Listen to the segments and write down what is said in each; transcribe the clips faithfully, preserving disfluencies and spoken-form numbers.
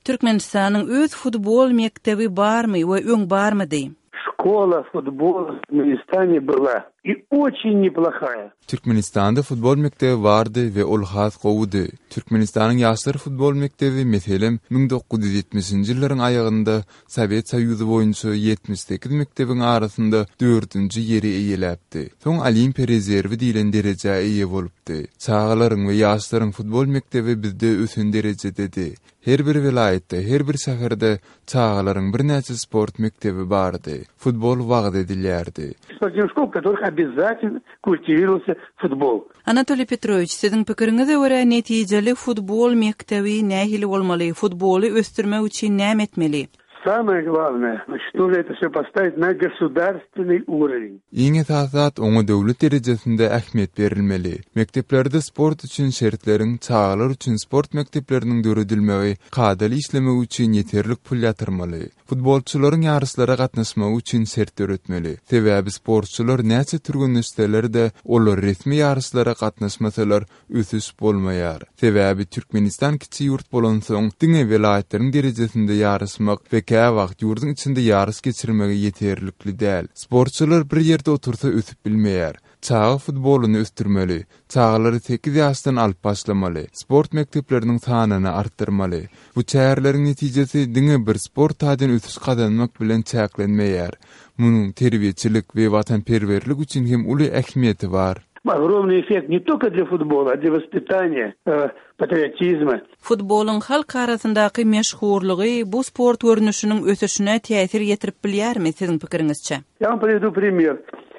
Türkmenistan'ın öz futbol mektebi barmy we öň barmydy? Школа футбола в Türkmenistane была и очень неплохая. Türkmenistan'da futbol mektebi vardy we ol has gowdy. Türkmenistanyň ýaşlar futbol mektebi meselem bin dokuz ýüz ýetmişinji ýyllaryň aýagynda Sowet Soýuzy boýunça ýetmiş sekiz mektebiň arasynda dördünji ýeri eýeläpdi. Soň Olimpiýa rezerwi diýilen derejä eýe bolupdy. Çağalaryň we ýaşlaryň futbol mektebi bizde ösün derejededi. Her bir vilayetde, her bir seferde çağalaryň bir näçe sport mektebi bardy. Futbol wagt edilýärdi. Спортивных школ, в которых обязательно культивировался футбол. Anatoly Petrovich, siziň pikiriňize görä netijeli futbol mektebi nähili bolmaly? Futbolu östürmek üçin näme etmeli? Самое главное, значит, нужно это все поставить на государственный уровень. Iň esasat oňa döwlet derejesinde ähmiýet berilmeli. Mekteplerde sport üçin şertleriň, çağalar üçin sport mektepleriniň döredilmegi, kadaly işlemek üçin ýeterlik pul ýatyrmaly. Futbolçularyň ýarışlara gatnaşmagy üçin şert öretmeli. Sebäbi sportçular näçe türgün üstelerde olar resmi ýarışlara gatnaşmasalar ösüş bolmaýar. Sebäbi Türkmenistan kiçi ýurt bolan soň diňe welaýetleriň derejesinde ýarışmak we kä wagt ýurduň içinde ýarış geçirmegi ýeterlikli däl. Sportçular bir ýerde otursa ösüp bilmeýär. Çağı futboluny östürmeli. Çağalary sekiz ýaşdan alyp başlamaly. Sport mektepleriniň sanyny artdyrmaly. Bu çäherleriň netijesi diňe bir sport taýdan ösüş kazanmak bilen çäklenmeýär. Munyň terbiýeçilik we watanperwerlik üçin hem uly ähmiýeti bar. Огромный эффект не только для футбола, а для воспитания, э, патриотизма. Futbolun halk arasyndaky meşhurlygy bu sport görnüşiniň ösüşine täsir ýetirip bilýärmi siziň pikiriňizçe? Я вам приведу пример.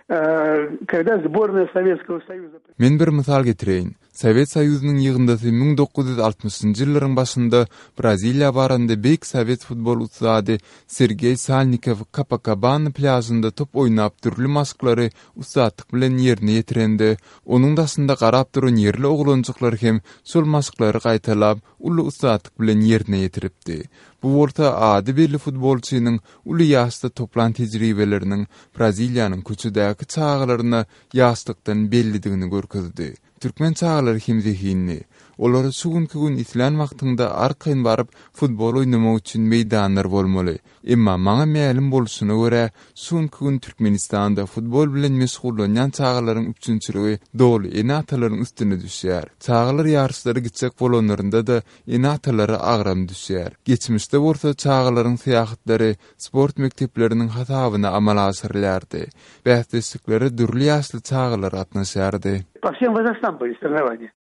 Когда сборная Советского Союза... Men bir misal getireýin. Sowet Soýuzynyň ýygyndasy bin dokuz ýüz altymyşynjy ýyllaryň başynda Braziliýa baranda beýik Sowet futbol ustady Sergey Salnikow Copacabana plazynda top oýnap türli masklary ustadyk bilen ýerine ýetirende, onuň dasynda garap duran ýerli oglanjyklar hem şol masklary gaýtalap uly ustadyk bilen ýerine ýetiripdi. Bu orta ady belli futbolçynyň uly ýaşda toplan tejribeleriniň Braziliýanyň köçedäki çağalaryna ýaşlykdan bellidigini görkezdi. Türkmen çağalary hem zehinli. Olar sugunky gün islan wagtynda arkayn baryp futbol oynamak üçin meýdanlar bolmaly. Emma maňa mälim bolşuny görä, sugunky gün Türkmenistanda futbol bilen meşgullanýan çağalaryň üçinçiligi dol enatalaryň üstüne düşýär. Çağalar ýarışlary gitjek bolanlarynda da enatalary agram düşýär. Geçmişde bolsa çağalaryň syýahatlary sport mektepleriniň hasabyna amal asyrylýardy. Bähtislikleri dürli ýaşly çağalar gatnaşýardy. По всем возрастам были соревнования.